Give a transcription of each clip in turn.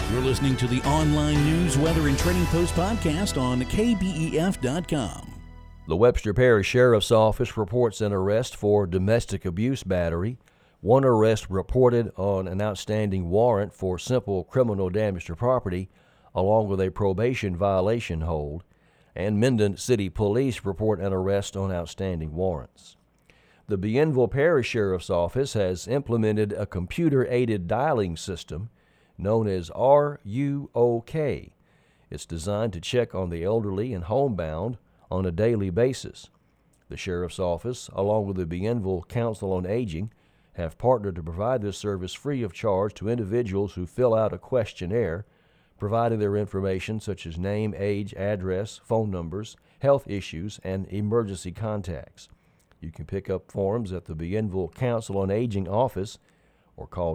You're listening to the online news, weather, and trading post podcast on KBEF.com. The Webster Parish Sheriff's Office reports an arrest for domestic abuse battery, one arrest reported on an outstanding warrant for simple criminal damage to property, along with a probation violation hold, and Minden City Police report an arrest on outstanding warrants. The Bienville Parish Sheriff's Office has implemented a computer-aided dialing system known as RUOK. It's designed to check on the elderly and homebound on a daily basis. The Sheriff's Office, along with the Bienville Council on Aging, have partnered to provide this service free of charge to individuals who fill out a questionnaire, providing their information such as name, age, address, phone numbers, health issues, and emergency contacts. You can pick up forms at the Bienville Council on Aging office or call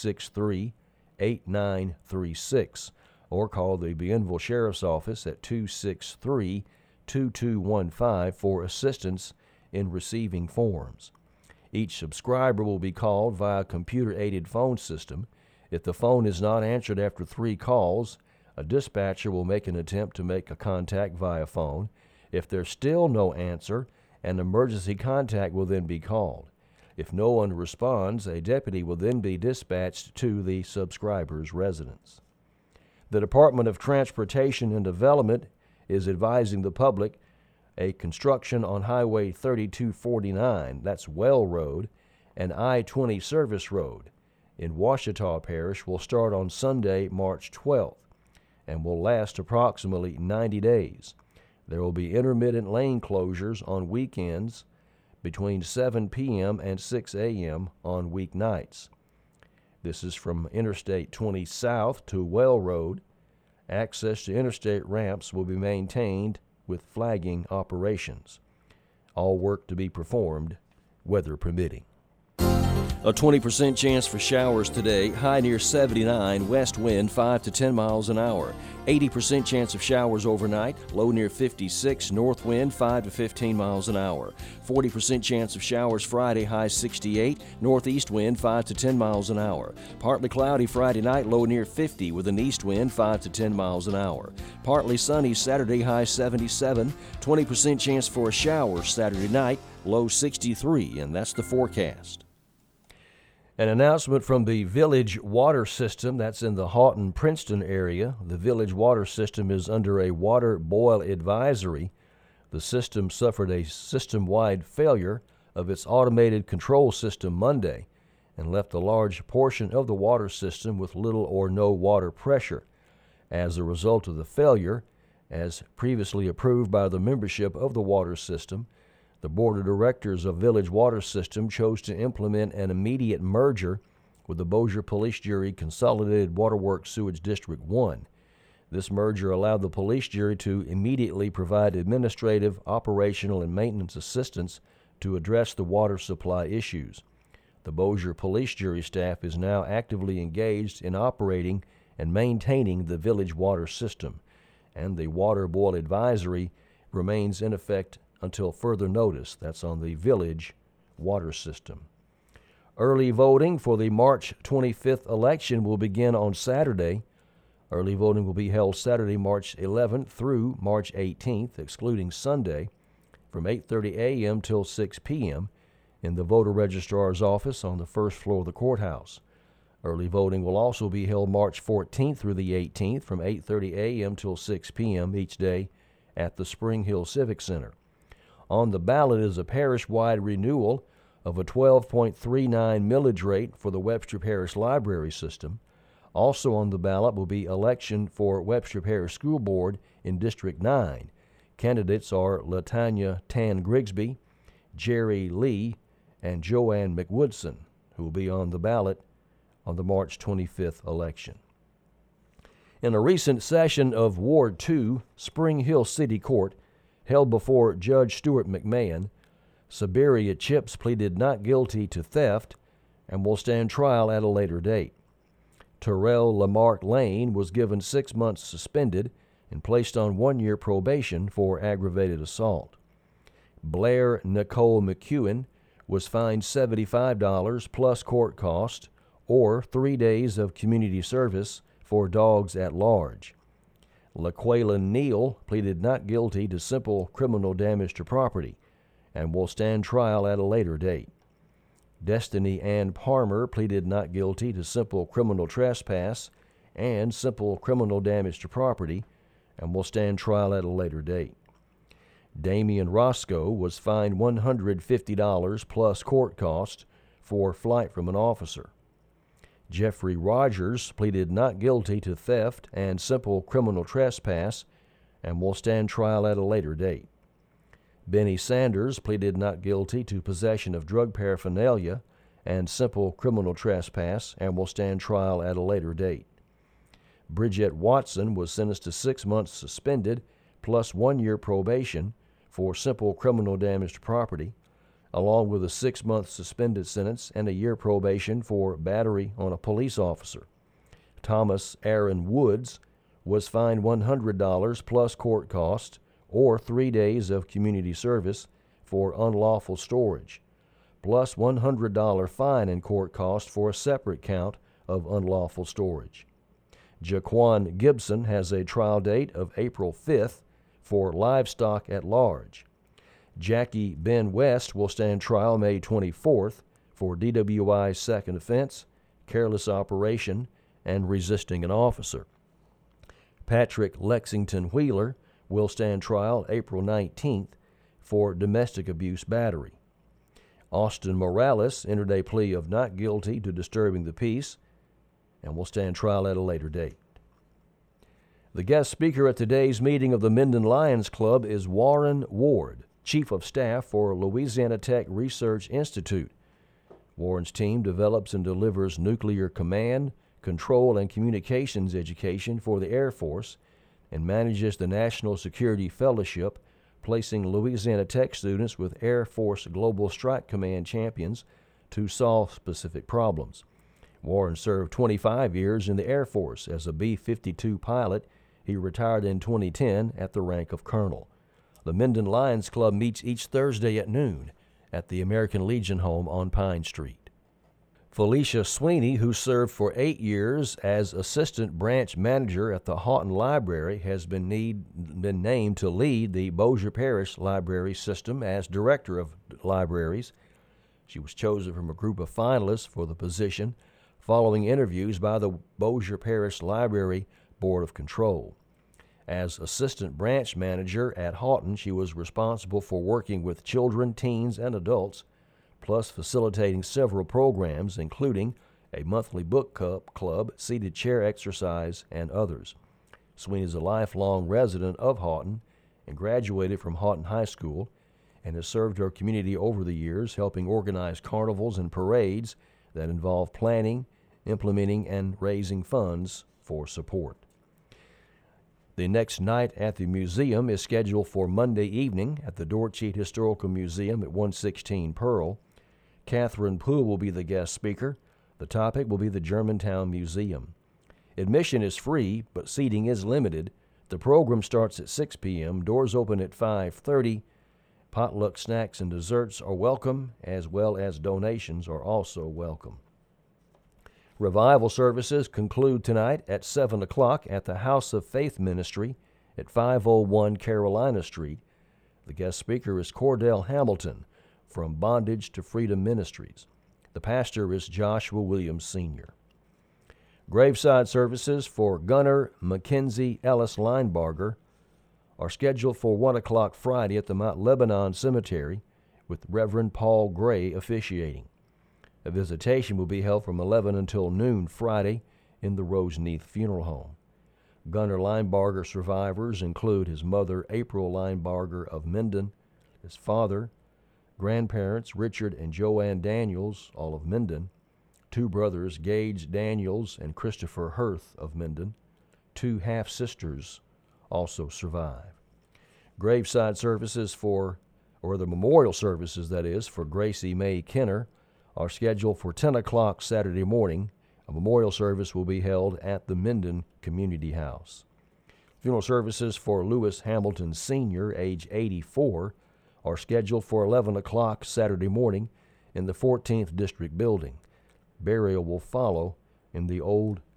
263-8936 or call the Bienville Sheriff's Office at 263-2215 for assistance in receiving forms. Each subscriber will be called via a computer-aided phone system. If the phone is not answered after 3 calls, a dispatcher will make an attempt to make a contact via phone. If there's still no answer, an emergency contact will then be called. If no one responds, a deputy will then be dispatched to the subscriber's residence. The Department of Transportation and Development is advising the public a construction on Highway 3249, that's Well Road, and I-20 Service Road in Ouachita Parish will start on Sunday, March 12th, and will last approximately 90 days. There will be intermittent lane closures on weekends between 7 p.m. and 6 a.m. on weeknights. This is from Interstate 20 South to Well Road. Access to interstate ramps will be maintained with flagging operations. All work to be performed, weather permitting. A 20% chance for showers today, high near 79, west wind 5 to 10 miles an hour. 80% chance of showers overnight, low near 56, north wind 5 to 15 miles an hour. 40% chance of showers Friday, high 68, northeast wind 5 to 10 miles an hour. Partly cloudy Friday night, low near 50 with an east wind 5 to 10 miles an hour. Partly sunny Saturday, high 77, 20% chance for a shower Saturday night, low 63, and that's the forecast. An announcement from the Village Water System, that's in the Houghton-Princeton area. The Village Water System is under a water boil advisory. The system suffered a system-wide failure of its automated control system Monday and left a large portion of the water system with little or no water pressure. As a result of the failure, as previously approved by the membership of the water system, the Board of Directors of Village Water System chose to implement an immediate merger with the Bossier Police Jury Consolidated Waterworks Sewage District 1. This merger allowed the police jury to immediately provide administrative, operational, and maintenance assistance to address the water supply issues. The Bossier Police Jury staff is now actively engaged in operating and maintaining the village water system, and the water boil advisory remains in effect until further notice. That's on the village water system. Early voting for the March 25th election will begin on Saturday. Early voting will be held Saturday, March 11th through March 18th, excluding Sunday, from 8:30 a.m. till 6 p.m. in the voter registrar's office on the first floor of the courthouse. Early voting will also be held March 14th through the 18th from 8:30 a.m. till 6 p.m. each day at the Spring Hill Civic Center. On the ballot is a parish-wide renewal of a 12.39 millage rate for the Webster Parish Library System. Also on the ballot will be election for Webster Parish School Board in District 9. Candidates are Latanya Tan Grigsby, Jerry Lee, and Joanne McWoodson, who will be on the ballot on the March 25th election. In a recent session of Ward 2, Spring Hill City Court, held before Judge Stuart McMahon, Siberia Chips pleaded not guilty to theft and will stand trial at a later date. Terrell Lamarck Lane was given 6 months suspended and placed on 1-year probation for aggravated assault. Blair Nicole McEwen was fined $75 plus court cost or 3 days of community service for dogs at large. LaQuayla Neal pleaded not guilty to simple criminal damage to property and will stand trial at a later date. Destiny Ann Palmer pleaded not guilty to simple criminal trespass and simple criminal damage to property and will stand trial at a later date. Damian Roscoe was fined $150 plus court costs for flight from an officer. Jeffrey Rogers pleaded not guilty to theft and simple criminal trespass and will stand trial at a later date. Benny Sanders pleaded not guilty to possession of drug paraphernalia and simple criminal trespass and will stand trial at a later date. Bridget Watson was sentenced to 6 months suspended plus 1 year probation for simple criminal damage to property, along with a 6-month suspended sentence and a year probation for battery on a police officer. Thomas Aaron Woods was fined $100 plus court costs or 3 days of community service for unlawful storage, plus $100 fine and court cost for a separate count of unlawful storage. Jaquan Gibson has a trial date of April 5th for livestock at large. Jackie Ben West will stand trial May 24th for DWI's second offense, careless operation, and resisting an officer. Patrick Lexington Wheeler will stand trial April 19th for domestic abuse battery. Austin Morales entered a plea of not guilty to disturbing the peace and will stand trial at a later date. The guest speaker at today's meeting of the Minden Lions Club is Warren Ward, Chief of Staff for Louisiana Tech Research Institute. Warren's team develops and delivers nuclear command, control, and communications education for the Air Force and manages the National Security Fellowship, placing Louisiana Tech students with Air Force Global Strike Command champions to solve specific problems. Warren served 25 years in the Air Force as a B-52 pilot. He retired in 2010 at the rank of colonel. The Minden Lions Club meets each Thursday at noon at the American Legion home on Pine Street. Felicia Sweeney, who served for 8 years as assistant branch manager at the Houghton Library, has been named to lead the Bossier Parish Library System as director of libraries. She was chosen from a group of finalists for the position following interviews by the Bossier Parish Library Board of Control. As assistant branch manager at Houghton, she was responsible for working with children, teens, and adults, plus facilitating several programs, including a monthly book club, seated chair exercise, and others. Sweeney is a lifelong resident of Houghton and graduated from Houghton High School and has served her community over the years, helping organize carnivals and parades that involve planning, implementing, and raising funds for support. The next night at the museum is scheduled for Monday evening at the Dorcheat Historical Museum at 116 Pearl. Catherine Poole will be the guest speaker. The topic will be the Germantown Museum. Admission is free, but seating is limited. The program starts at 6 p.m. Doors open at 5:30. Potluck snacks and desserts are welcome, as well as donations are also welcome. Revival services conclude tonight at 7 o'clock at the House of Faith Ministry at 501 Carolina Street. The guest speaker is Cordell Hamilton from Bondage to Freedom Ministries. The pastor is Joshua Williams Sr. Graveside services for Gunnar Mackenzie Ellis Linebarger are scheduled for 1 o'clock Friday at the Mount Lebanon Cemetery, with Reverend Paul Gray officiating. A visitation will be held from 11 until noon Friday in the Roseneath Funeral Home. Gunnar Linebarger survivors include his mother, April Linebarger of Minden, his father, grandparents, Richard and Joanne Daniels, all of Minden, 2 brothers, Gage Daniels and Christopher Hirth of Minden, 2 half-sisters also survive. Graveside services the memorial services, that is, for Gracie Mae Kenner are scheduled for 10 o'clock Saturday morning. A memorial service will be held at the Minden Community House. Funeral services for Lewis Hamilton Sr., age 84, are scheduled for 11 o'clock Saturday morning in the 14th District Building. Burial will follow in the old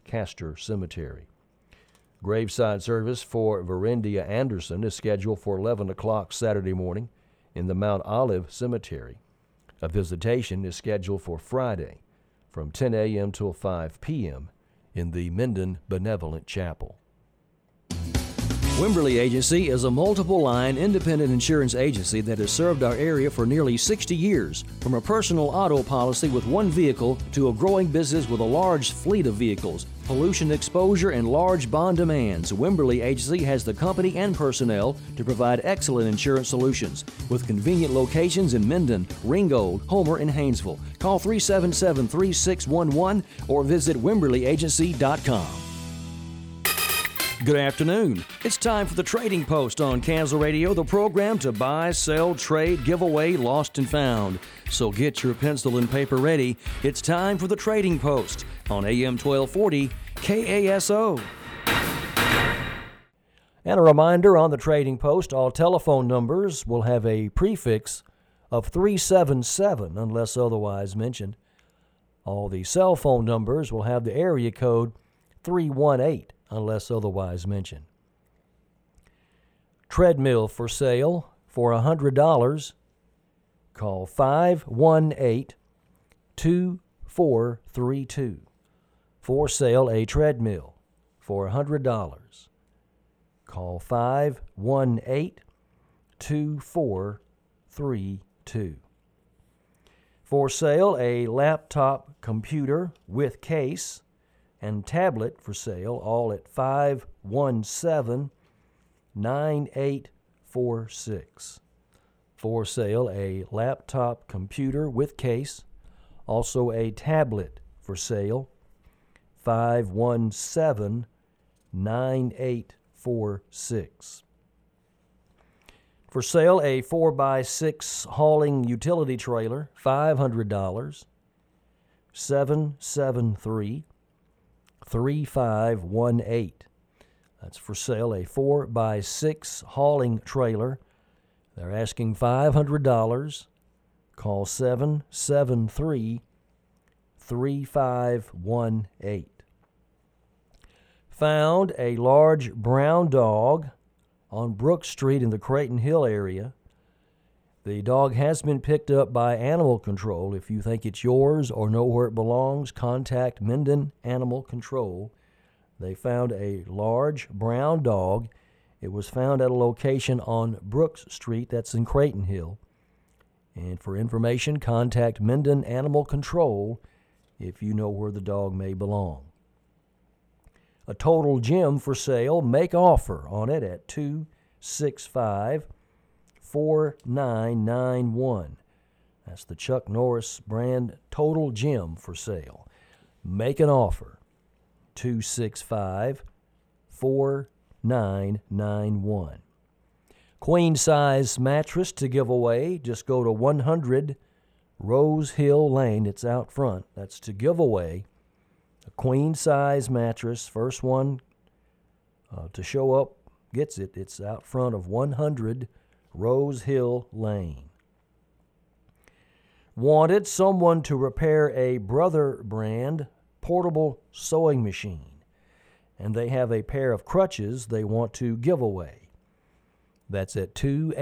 Castor Cemetery. Graveside service for Verendia Anderson is scheduled for 11 o'clock Saturday morning in the Mount Olive Cemetery. A visitation is scheduled for Friday from 10 a.m. till 5 p.m. in the Minden Benevolent Chapel. Wimberley Agency is a multiple-line independent insurance agency that has served our area for nearly 60 years. From a personal auto policy with one vehicle to a growing business with a large fleet of vehicles, pollution exposure, and large bond demands, Wimberley Agency has the company and personnel to provide excellent insurance solutions with convenient locations in Minden, Ringgold, Homer, and Haynesville. Call 377-3611 or visit WimberleyAgency.com. Good afternoon. It's time for the Trading Post on Kansas Radio, the program to buy, sell, trade, give away, lost and found. So get your pencil and paper ready. It's time for the Trading Post on AM 1240 KASO. And a reminder on the Trading Post, all telephone numbers will have a prefix of 377 unless otherwise mentioned. All the cell phone numbers will have the area code 318 unless otherwise mentioned. Treadmill for sale for $100. Call 518-2432. For sale, a treadmill for $100. Call 518-2432. For sale, a laptop computer with case and tablet for sale, all at 517-9846. For sale, a laptop computer with case, also a tablet for sale, 517-9846. For sale, a 4x6 hauling utility trailer, $500, 773-3518. That's for sale, a 4x6 hauling trailer. They're asking $500. Call 773-3518. Found a large brown dog on Brook Street in the Creighton Hill area. The dog has been picked up by Animal Control. If you think it's yours or know where it belongs, contact Minden Animal Control. They found a large brown dog. It was found at a location on Brooks Street, that's in Creighton Hill. And for information, contact Minden Animal Control if you know where the dog may belong. A Total Gym for sale. Make offer on it at 265-4991. That's the Chuck Norris brand Total Gym for sale. Make an offer. 265-4991. Queen size mattress to give away. Just go to 100 Rose Hill Lane. It's out front. That's to give away. A queen size mattress. First one to show up gets it. It's out front of 100 Rose Hill Lane. Wanted someone to repair a Brother brand portable sewing machine, and they have a pair of crutches they want to give away. That's at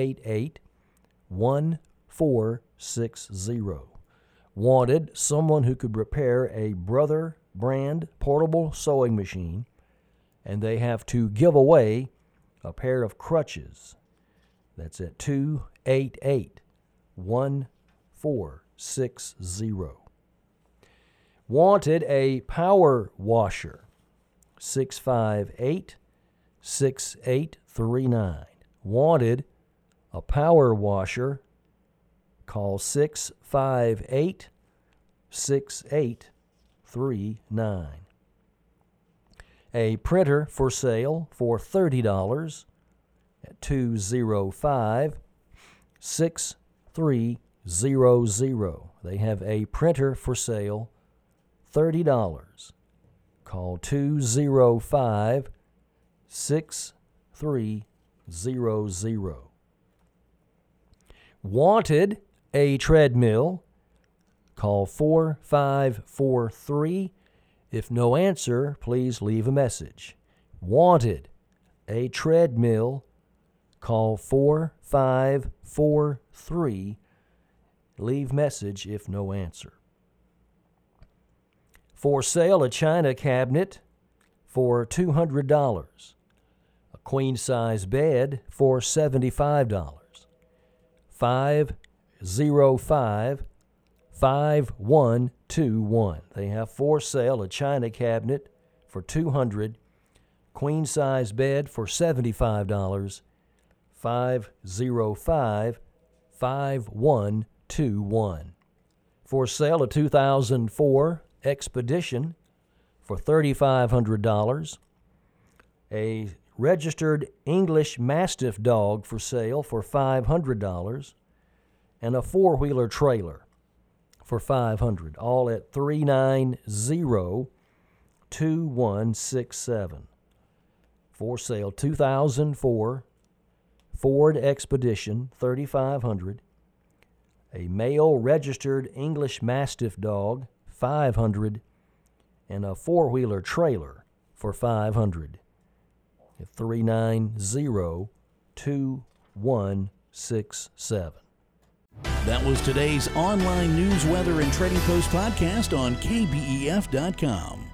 288-1460. Wanted someone who could repair a Brother brand portable sewing machine, and they have to give away a pair of crutches. That's at 288-1460. Wanted a power washer, 658-6839. Wanted a power washer, call 658-6839. A printer for sale for $30 at 205-6300. They have a printer for sale, $30. Call 205-6300. Wanted a treadmill, call 4543 If no answer, please leave a message. Wanted, a treadmill. Call 4543. Leave message if no answer. For sale, a china cabinet for $200. A queen-size bed for $75. 505-5121. They have for sale a china cabinet for $200, queen-size bed for $75, 505-5121. For sale, a 2004 Expedition for $3,500, a registered English Mastiff dog for sale for $500, and a four-wheeler trailer for $500, all at 390-2167. For sale, 2004 Ford Expedition, $3,500, a male registered English Mastiff dog, $500, and a four-wheeler trailer for $500 at 390-2167. That was today's online news, weather, and trading post podcast on KBEF.com.